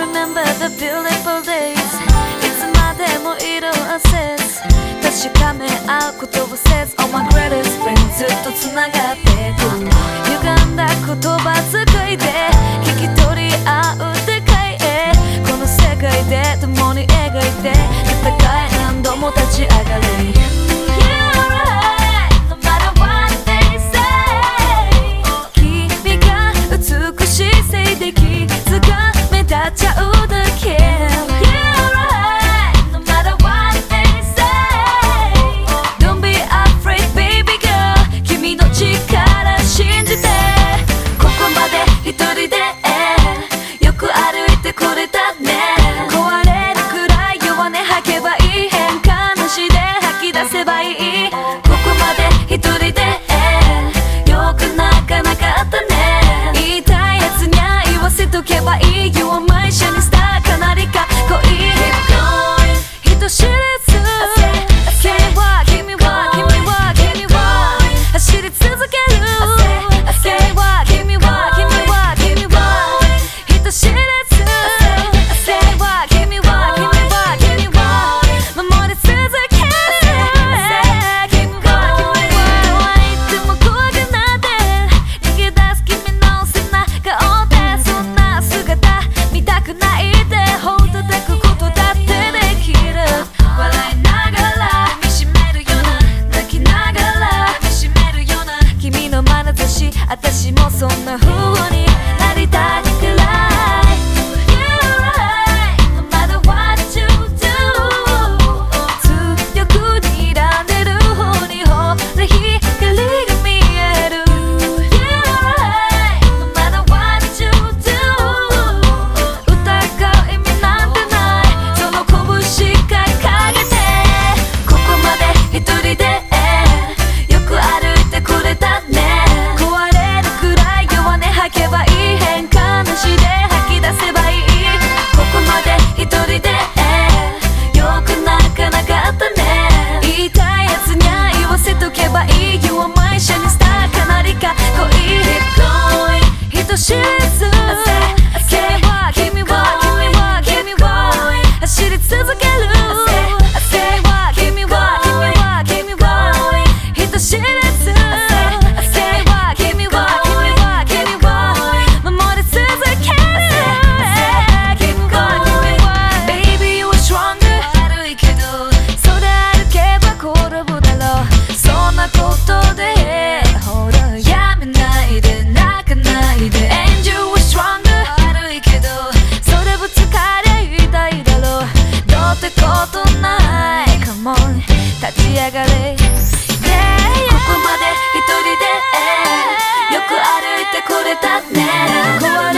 remember the beautiful days いつまでも色あせず確かめ合うことをせず Oh my greatest friend ずっと繋がってく歪んだ言葉遣いで聞き取り合う世界へこの世界で共に描いて戦い何度も立ち上がれちゃうだけ You're right, no matter what they say Don't be afraid, baby girl 君の力信じてここまで一人でよく歩いてくれたね壊れるくらい弱音吐けばいい変化なしで吐き出せばいいここまで一人でよく泣かなかったね言いたいやつにゃ言わせとけばいい You are my shining star かなりかっこいい Keep going 人知れず君は君は君は君は走り続ける君は君は君は君は人知れず君は君は君は君は守り続ける君は君はどう言っても怖くなって逃げ出す君の背中を追ってそんな姿見たくないでほうたたくことだってできる笑いながら見しめるような泣きながら見しめるような君の眼差し私もそんな風になりたいくらい You're right, no matter what you do 強く睨んでる方にほら光が見える You're right, no matter what you do 疑う意味なんてないその拳か掲げてここまで一人でよく歩いてくれたね壊れるくらい弱音吐けばいい変化なしで吐き出せばいいここまで一人でよく泣かなかったね言いたいやつにゃ言わせとけばいい You are my shining star かなりかっこいい Keep going 人知れず君は君は君は君は走り続ける君は君は君は君は人知れず君は君は君は君は守り続ける Keep going Baby you are stronger 悪いけどそれ歩けば転ぶだろうそんなことでほらやめないで泣かないで And you are stronger 悪いけどそれぶつかりゃ痛いだろうどうってことない Come on 立ち上がれ Yeah ここまで一人でよく歩いてくれたね